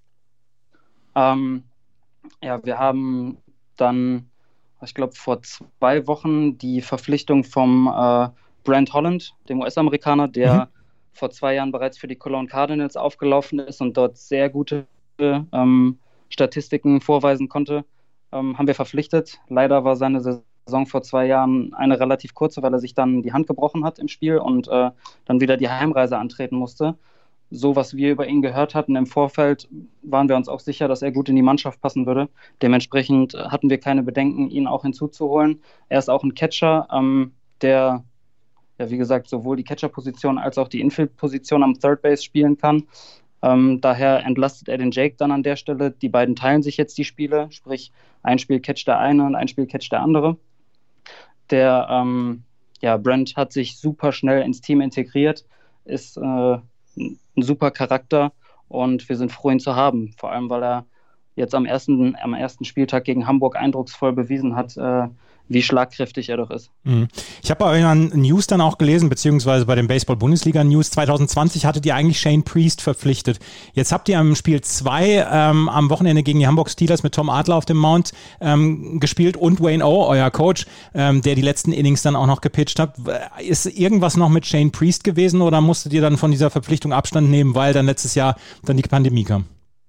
Ähm, ja, wir haben dann, ich glaube, vor zwei Wochen die Verpflichtung vom äh, Brent Holland, dem U S-Amerikaner, der mhm. vor zwei Jahren bereits für die Cologne Cardinals aufgelaufen ist und dort sehr gute ähm, Statistiken vorweisen konnte, ähm, haben wir verpflichtet. Leider war seine Saison vor zwei Jahren eine relativ kurze, weil er sich dann die Hand gebrochen hat im Spiel und äh, dann wieder die Heimreise antreten musste. So, was wir über ihn gehört hatten im Vorfeld, waren wir uns auch sicher, dass er gut in die Mannschaft passen würde. Dementsprechend hatten wir keine Bedenken, ihn auch hinzuzuholen. Er ist auch ein Catcher, ähm, der, ja, wie gesagt, sowohl die Catcher-Position als auch die Infield-Position am Third Base spielen kann. Ähm, daher entlastet er den Jake dann an der Stelle. Die beiden teilen sich jetzt die Spiele, sprich ein Spiel catcht der eine und ein Spiel catcht der andere. Der ähm, ja, Brent hat sich super schnell ins Team integriert, ist äh, ein super Charakter und wir sind froh, ihn zu haben. Vor allem, weil er jetzt am ersten, am ersten Spieltag gegen Hamburg eindrucksvoll bewiesen hat, äh, wie schlagkräftig er doch ist. Ich habe bei euren News dann auch gelesen, beziehungsweise bei den Baseball-Bundesliga-News, zwanzig zwanzig hattet ihr eigentlich Shane Priest verpflichtet. Jetzt habt ihr am Spiel zwei ähm, am Wochenende gegen die Hamburg Steelers mit Tom Adler auf dem Mount ähm, gespielt und Wayne O, euer Coach, ähm, der die letzten Innings dann auch noch gepitcht hat. Ist irgendwas noch mit Shane Priest gewesen oder musstet ihr dann von dieser Verpflichtung Abstand nehmen, weil dann letztes Jahr dann die Pandemie kam?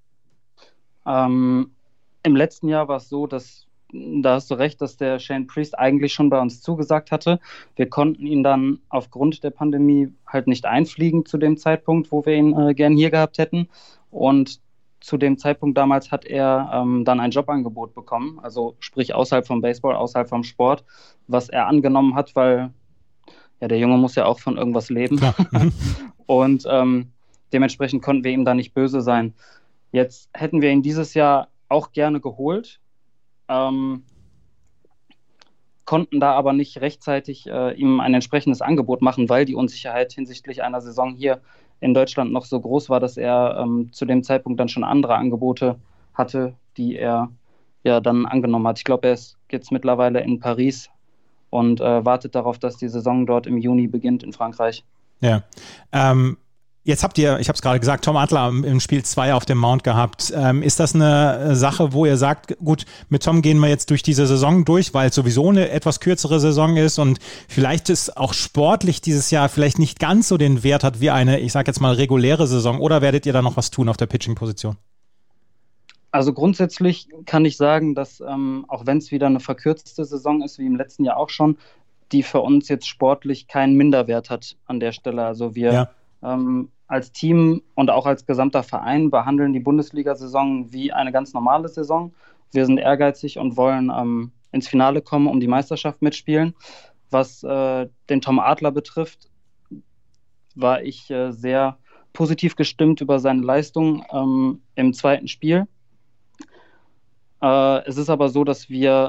Ähm, im letzten Jahr war es so, dass da hast du recht, dass der Shane Priest eigentlich schon bei uns zugesagt hatte. Wir konnten ihn dann aufgrund der Pandemie halt nicht einfliegen zu dem Zeitpunkt, wo wir ihn äh, gern hier gehabt hätten. Und zu dem Zeitpunkt damals hat er ähm, dann ein Jobangebot bekommen, also sprich außerhalb vom Baseball, außerhalb vom Sport, was er angenommen hat, weil ja, der Junge muss ja auch von irgendwas leben. Ja. Und ähm, dementsprechend konnten wir ihm da nicht böse sein. Jetzt hätten wir ihn dieses Jahr auch gerne geholt, Ähm, konnten da aber nicht rechtzeitig äh, ihm ein entsprechendes Angebot machen, weil die Unsicherheit hinsichtlich einer Saison hier in Deutschland noch so groß war, dass er ähm, zu dem Zeitpunkt dann schon andere Angebote hatte, die er ja dann angenommen hat. Ich glaube, er ist jetzt mittlerweile in Paris und äh, wartet darauf, dass die Saison dort im Juni beginnt in Frankreich. Ja, ähm Jetzt habt ihr, ich habe es gerade gesagt, Tom Adler im Spiel zwei auf dem Mount gehabt. Ähm, ist das eine Sache, wo ihr sagt, gut, mit Tom gehen wir jetzt durch diese Saison durch, weil es sowieso eine etwas kürzere Saison ist und vielleicht ist auch sportlich dieses Jahr vielleicht nicht ganz so den Wert hat wie eine, ich sage jetzt mal, reguläre Saison, oder werdet ihr da noch was tun auf der Pitching-Position? Also grundsätzlich kann ich sagen, dass ähm, auch wenn es wieder eine verkürzte Saison ist, wie im letzten Jahr auch schon, die für uns jetzt sportlich keinen Minderwert hat an der Stelle. Also wir ja. ähm, als Team und auch als gesamter Verein behandeln die Bundesliga-Saison wie eine ganz normale Saison. Wir sind ehrgeizig und wollen ähm, ins Finale kommen, um die Meisterschaft mitspielen. Was äh, den Tom Adler betrifft, war ich äh, sehr positiv gestimmt über seine Leistung ähm, im zweiten Spiel. Äh, es ist aber so, dass wir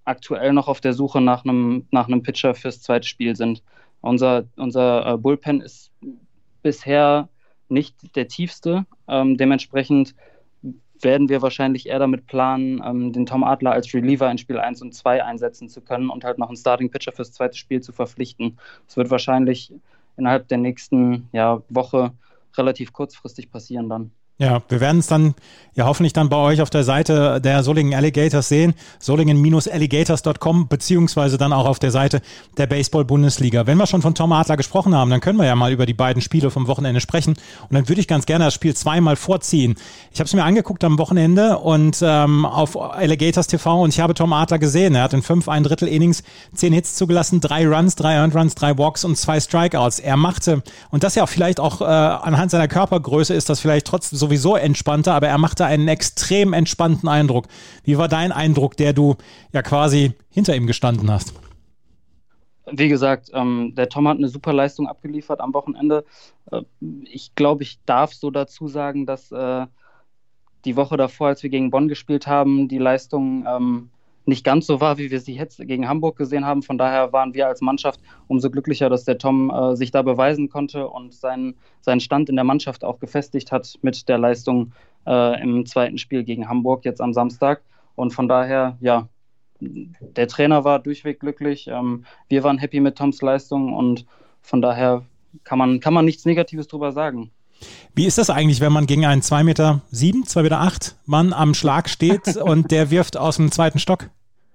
aktuell noch auf der Suche nach einem, nach einem Pitcher fürs zweite Spiel sind. Unser, unser äh, Bullpen ist bisher nicht der tiefste. Ähm, dementsprechend werden wir wahrscheinlich eher damit planen, ähm, den Tom Adler als Reliever in Spiel eins und zwei einsetzen zu können und halt noch einen Starting-Pitcher fürs zweite Spiel zu verpflichten. Das wird wahrscheinlich innerhalb der nächsten ja, Woche relativ kurzfristig passieren dann. Ja, wir werden es dann ja hoffentlich dann bei euch auf der Seite der Solingen Alligators sehen, solingen Bindestrich alligators Punkt com, beziehungsweise dann auch auf der Seite der Baseball-Bundesliga. Wenn wir schon von Tom Adler gesprochen haben, dann können wir ja mal über die beiden Spiele vom Wochenende sprechen und dann würde ich ganz gerne das Spiel zweimal vorziehen. Ich habe es mir angeguckt am Wochenende und ähm, auf Alligators T V und ich habe Tom Adler gesehen. Er hat in fünf ein Drittel Innings zehn Hits zugelassen, drei Runs, drei Earned Runs, drei Walks und zwei Strikeouts. Er machte, und das ja auch vielleicht auch äh, anhand seiner Körpergröße ist das vielleicht trotzdem so sowieso entspannter, aber er machte einen extrem entspannten Eindruck. Wie war dein Eindruck, der du ja quasi hinter ihm gestanden hast? Wie gesagt, ähm, der Tom hat eine super Leistung abgeliefert am Wochenende. Äh, ich glaube, ich darf so dazu sagen, dass äh, die Woche davor, als wir gegen Bonn gespielt haben, die Leistung ähm, nicht ganz so war, wie wir sie jetzt gegen Hamburg gesehen haben. Von daher waren wir als Mannschaft umso glücklicher, dass der Tom äh, sich da beweisen konnte und seinen, seinen Stand in der Mannschaft auch gefestigt hat mit der Leistung äh, im zweiten Spiel gegen Hamburg jetzt am Samstag. Und von daher, ja, der Trainer war durchweg glücklich. Ähm, wir waren happy mit Toms Leistung und von daher kann man, kann man nichts Negatives drüber sagen. Wie ist das eigentlich, wenn man gegen einen zwei Meter sieben, zwei Meter acht Mann am Schlag steht und der wirft aus dem zweiten Stock?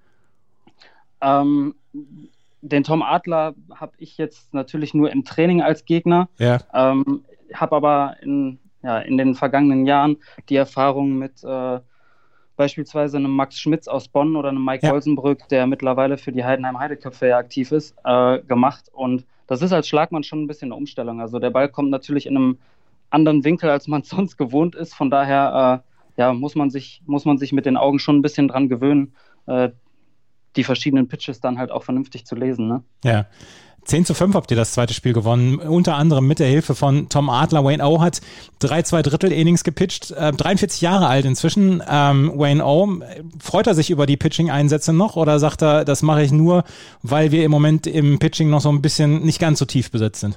Ähm, den Tom Adler habe ich jetzt natürlich nur im Training als Gegner, ja. ähm, habe aber in, ja, in den vergangenen Jahren die Erfahrung mit äh, beispielsweise einem Max Schmitz aus Bonn oder einem Mike ja. Olsenbrück, der mittlerweile für die Heidenheim-Heideköpfe ja aktiv ist, äh, gemacht. Und das ist als Schlagmann schon ein bisschen eine Umstellung. Also der Ball kommt natürlich in einem anderen Winkel, als man sonst gewohnt ist. Von daher äh, ja, muss man sich, muss man sich mit den Augen schon ein bisschen dran gewöhnen, äh, die verschiedenen Pitches dann halt auch vernünftig zu lesen. Ne? Ja. zehn zu fünf habt ihr das zweite Spiel gewonnen, unter anderem mit der Hilfe von Tom Adler. Wayne O hat drei zwei Drittel Innings gepitcht, äh, dreiundvierzig Jahre alt inzwischen. Ähm, Wayne O, freut er sich über die Pitching-Einsätze noch oder sagt er, das mache ich nur, weil wir im Moment im Pitching noch so ein bisschen nicht ganz so tief besetzt sind?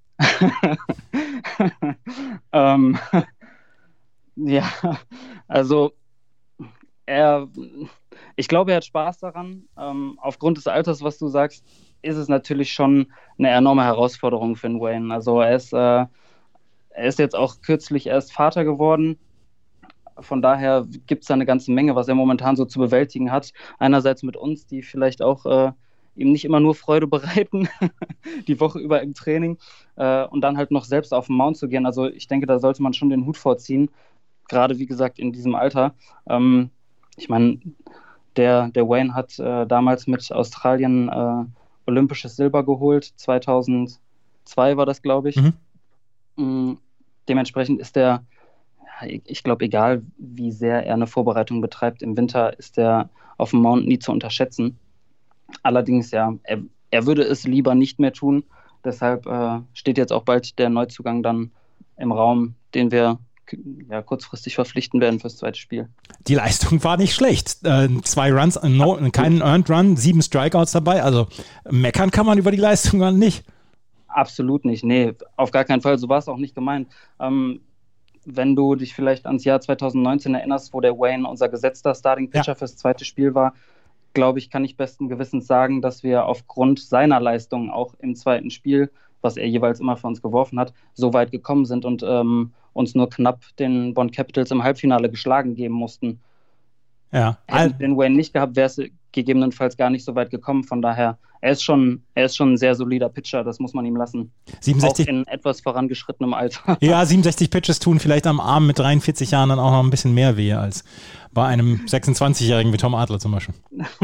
ähm, ja, also er, ich glaube, er hat Spaß daran. Ähm, aufgrund des Alters, was du sagst, ist es natürlich schon eine enorme Herausforderung für den Wayne. Also er ist, äh, er ist jetzt auch kürzlich erst Vater geworden. Von daher gibt es da eine ganze Menge, was er momentan so zu bewältigen hat. Einerseits mit uns, die vielleicht auch äh, ihm nicht immer nur Freude bereiten, die Woche über im Training, äh, und dann halt noch selbst auf den Mount zu gehen. Also ich denke, da sollte man schon den Hut vorziehen, gerade wie gesagt in diesem Alter. Ähm, ich meine, der, der Wayne hat äh, damals mit Australien äh, olympisches Silber geholt, zweitausendzwei war das, glaube ich. Mhm. Mhm. Dementsprechend ist der, ich glaube, egal wie sehr er eine Vorbereitung betreibt, im Winter ist der auf dem Mount nie zu unterschätzen. Allerdings, ja, er, er würde es lieber nicht mehr tun. Deshalb äh, steht jetzt auch bald der Neuzugang dann im Raum, den wir ja, kurzfristig verpflichten werden fürs zweite Spiel. Die Leistung war nicht schlecht. Äh, zwei Runs, no, keinen Earned Run, sieben Strikeouts dabei. Also meckern kann man über die Leistung gar nicht. Absolut nicht. Nee, auf gar keinen Fall. So war es auch nicht gemeint. Ähm, wenn du dich vielleicht ans Jahr zweitausendneunzehn erinnerst, wo der Wayne unser gesetzter Starting Pitcher ja. fürs zweite Spiel war, glaube ich, kann ich besten Gewissens sagen, dass wir aufgrund seiner Leistung auch im zweiten Spiel, was er jeweils immer für uns geworfen hat, so weit gekommen sind und ähm, uns nur knapp den Bonn Capitals im Halbfinale geschlagen geben mussten. Ja. Hätten wir den Wayne nicht gehabt, wäre es gegebenenfalls gar nicht so weit gekommen. Von daher, er ist schon, er ist schon ein sehr solider Pitcher, das muss man ihm lassen. siebenundsechzig Auch in etwas vorangeschrittenem Alter. Ja, siebenundsechzig Pitches tun vielleicht am Arm mit dreiundvierzig Jahren dann auch noch ein bisschen mehr weh als bei einem sechsundzwanzigjährigen wie Tom Adler zum Beispiel.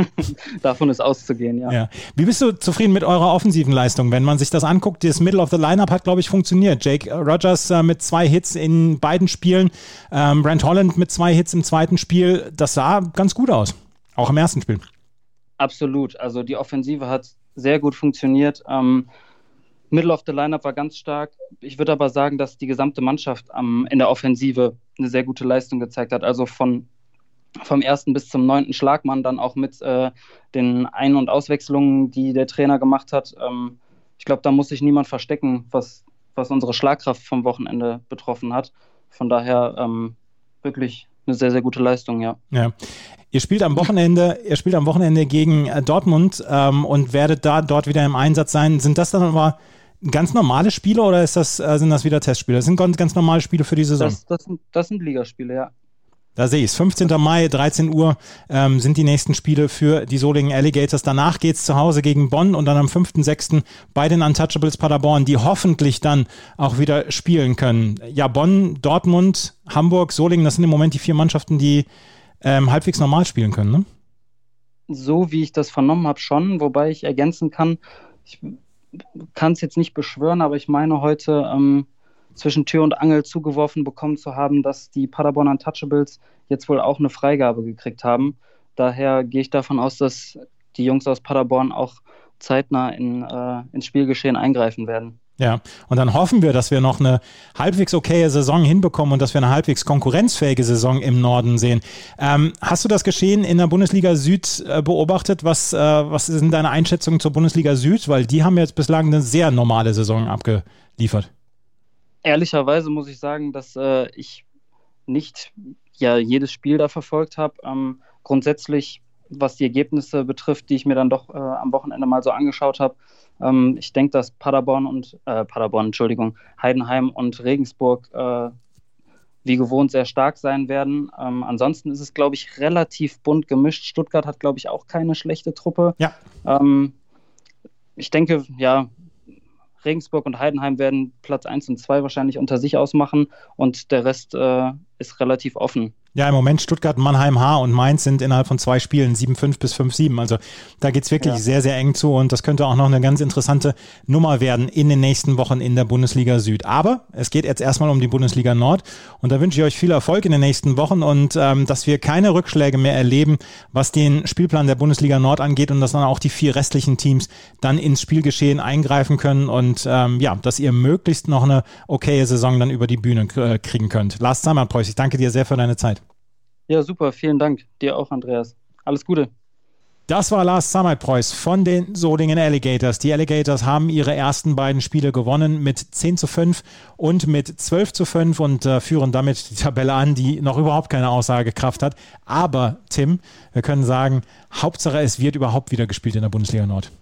Davon ist auszugehen, ja. ja. Wie bist du zufrieden mit eurer offensiven Leistung? Wenn man sich das anguckt, das Middle of the Lineup hat, glaube ich, funktioniert. Jake Rogers äh, mit zwei Hits in beiden Spielen, ähm, Brent Holland mit zwei Hits im zweiten Spiel, das sah ganz gut aus, auch im ersten Spiel. Absolut, also die Offensive hat sehr gut funktioniert. Ähm, Middle of the Lineup war ganz stark. Ich würde aber sagen, dass die gesamte Mannschaft ähm, in der Offensive eine sehr gute Leistung gezeigt hat. Also von vom ersten bis zum neunten Schlagmann, dann auch mit äh, den Ein- und Auswechslungen, die der Trainer gemacht hat. Ähm, ich glaube, da muss sich niemand verstecken, was, was unsere Schlagkraft vom Wochenende betroffen hat. Von daher ähm, wirklich eine sehr, sehr gute Leistung, ja. Ja. Ihr spielt am Wochenende, ihr spielt am Wochenende gegen äh, Dortmund ähm, und werdet da dort wieder im Einsatz sein. Sind das dann aber ganz normale Spiele oder ist das, äh, sind das wieder Testspiele? Das sind ganz, ganz normale Spiele für die Saison. Das, das, sind, das sind Ligaspiele, ja. Da sehe ich es. fünfzehnter Mai, dreizehn Uhr ähm, sind die nächsten Spiele für die Solingen Alligators. Danach geht es zu Hause gegen Bonn und dann am fünften sechsten bei den Untouchables Paderborn, die hoffentlich dann auch wieder spielen können. Ja, Bonn, Dortmund, Hamburg, Solingen, das sind im Moment die vier Mannschaften, die ähm, halbwegs normal spielen können, ne? So wie ich das vernommen habe, schon. Wobei ich ergänzen kann, ich kann es jetzt nicht beschwören, aber ich meine heute ähm, zwischen Tür und Angel zugeworfen bekommen zu haben, dass die Paderborn Untouchables jetzt wohl auch eine Freigabe gekriegt haben. Daher gehe ich davon aus, dass die Jungs aus Paderborn auch zeitnah in, äh, ins Spielgeschehen eingreifen werden. Ja, und dann hoffen wir, dass wir noch eine halbwegs okaye Saison hinbekommen und dass wir eine halbwegs konkurrenzfähige Saison im Norden sehen. Ähm, hast du das Geschehen in der Bundesliga Süd äh, beobachtet? Was, äh, was sind deine Einschätzungen zur Bundesliga Süd? Weil die haben jetzt bislang eine sehr normale Saison abgeliefert. Ehrlicherweise muss ich sagen, dass äh, ich nicht ja, jedes Spiel da verfolgt habe. Ähm, grundsätzlich, was die Ergebnisse betrifft, die ich mir dann doch äh, am Wochenende mal so angeschaut habe, ähm, ich denke, dass Paderborn und äh, Paderborn, Entschuldigung, Heidenheim und Regensburg äh, wie gewohnt sehr stark sein werden. Ähm, ansonsten ist es, glaube ich, relativ bunt gemischt. Stuttgart hat, glaube ich, auch keine schlechte Truppe. Ja. Ähm, ich denke, ja, Regensburg und Heidenheim werden Platz eins und zwei wahrscheinlich unter sich ausmachen und der Rest äh, ist relativ offen. Ja, im Moment Stuttgart, Mannheim, Haar und Mainz sind innerhalb von zwei Spielen sieben fünf bis fünf sieben. Also da geht's wirklich ja. sehr, sehr eng zu und das könnte auch noch eine ganz interessante Nummer werden in den nächsten Wochen in der Bundesliga Süd. Aber es geht jetzt erstmal um die Bundesliga Nord und da wünsche ich euch viel Erfolg in den nächsten Wochen und ähm, dass wir keine Rückschläge mehr erleben, was den Spielplan der Bundesliga Nord angeht und dass dann auch die vier restlichen Teams dann ins Spielgeschehen eingreifen können und ähm, ja, dass ihr möglichst noch eine okaye Saison dann über die Bühne äh, kriegen könnt. Lars Samerpreuß, ich danke dir sehr für deine Zeit. Ja, super. Vielen Dank. Dir auch, Andreas. Alles Gute. Das war Lars Samerpreuß von den Solingen Alligators. Die Alligators haben ihre ersten beiden Spiele gewonnen mit zehn zu fünf und mit zwölf zu fünf und äh, führen damit die Tabelle an, die noch überhaupt keine Aussagekraft hat. Aber, Tim, wir können sagen, Hauptsache es wird überhaupt wieder gespielt in der Bundesliga Nord.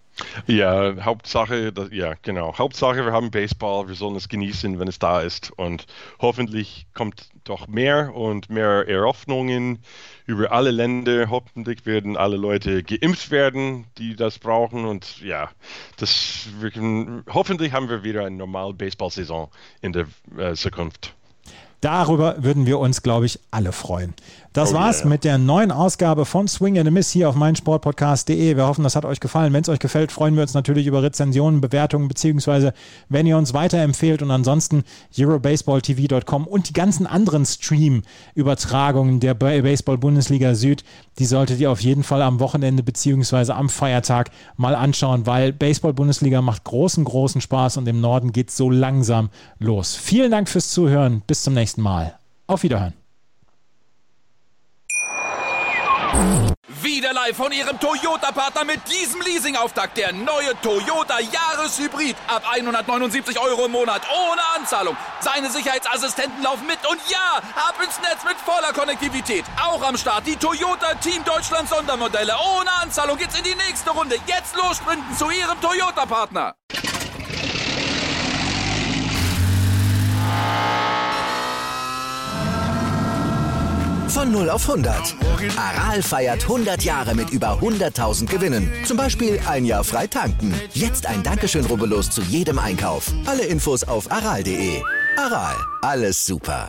Ja, Hauptsache, das, ja, genau. Hauptsache, wir haben Baseball, wir sollen es genießen, wenn es da ist. Und hoffentlich kommt doch mehr und mehr Eröffnungen über alle Länder. Hoffentlich werden alle Leute geimpft werden, die das brauchen. Und ja, das wir können, hoffentlich haben wir wieder eine normale Baseball-Saison in der äh, Zukunft. Darüber würden wir uns, glaube ich, alle freuen. Das oh war's yeah. mit der neuen Ausgabe von Swing and a Miss hier auf meinsportpodcast punkt de. Wir hoffen, das hat euch gefallen. Wenn es euch gefällt, freuen wir uns natürlich über Rezensionen, Bewertungen, beziehungsweise wenn ihr uns weiterempfehlt und ansonsten eurobaseball t v punkt com und die ganzen anderen Stream-Übertragungen der Baseball-Bundesliga Süd, die solltet ihr auf jeden Fall am Wochenende beziehungsweise am Feiertag mal anschauen, weil Baseball-Bundesliga macht großen, großen Spaß und im Norden geht's so langsam los. Vielen Dank fürs Zuhören. Bis zum nächsten Mal. Auf Wiederhören. Wieder live von Ihrem Toyota-Partner mit diesem Leasing-Auftakt. Der neue Toyota Jahreshybrid. Ab hundertneunundsiebzig Euro im Monat. Ohne Anzahlung. Seine Sicherheitsassistenten laufen mit. Und ja, ab ins Netz mit voller Konnektivität. Auch am Start die Toyota Team Deutschland Sondermodelle. Ohne Anzahlung geht's in die nächste Runde. Jetzt los sprinten zu Ihrem Toyota-Partner. Von null auf hundert. Aral feiert hundert Jahre mit über hunderttausend Gewinnen. Zum Beispiel ein Jahr frei tanken. Jetzt ein Dankeschön, rubbellos zu jedem Einkauf. Alle Infos auf aral punkt de. Aral, alles super.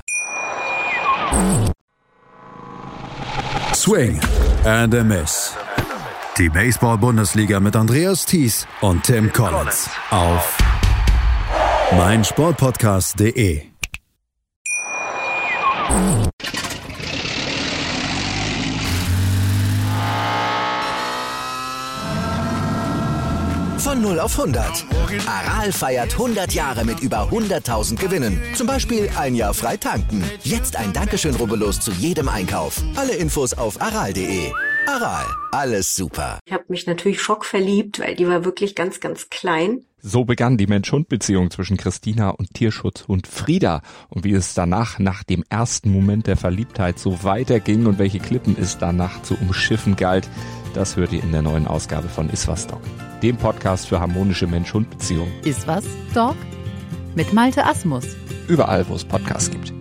Swing and a Miss. Die Baseball-Bundesliga mit Andreas Thies und Tim Collins auf meinsportpodcast punkt de. Von null auf hundert. Aral feiert hundert Jahre mit über hunderttausend Gewinnen. Zum Beispiel ein Jahr frei tanken. Jetzt ein Dankeschön, rubbellos zu jedem Einkauf. Alle Infos auf aral punkt de. Aral, alles super. Ich habe mich natürlich schockverliebt, weil die war wirklich ganz, ganz klein. So begann die Mensch-Hund-Beziehung zwischen Christina und Tierschutzhund Frieda. Und wie es danach, nach dem ersten Moment der Verliebtheit, so weiterging und welche Klippen es danach zu umschiffen galt, das hört ihr in der neuen Ausgabe von Iswas Dog, dem Podcast für harmonische Mensch-Hund-Beziehungen. Iswas Dog mit Malte Asmus. Überall, wo es Podcasts gibt.